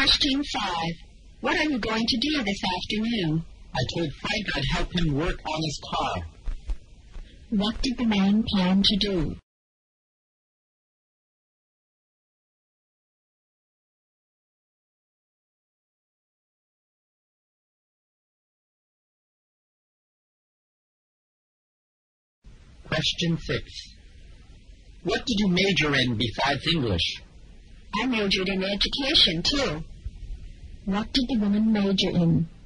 Question 5. What are you going to do this afternoon? I told Frank I'd help him work on his car. What did the man plan to do? Question 6. What did you major in besides English? I majored in education, too. What did the woman major in?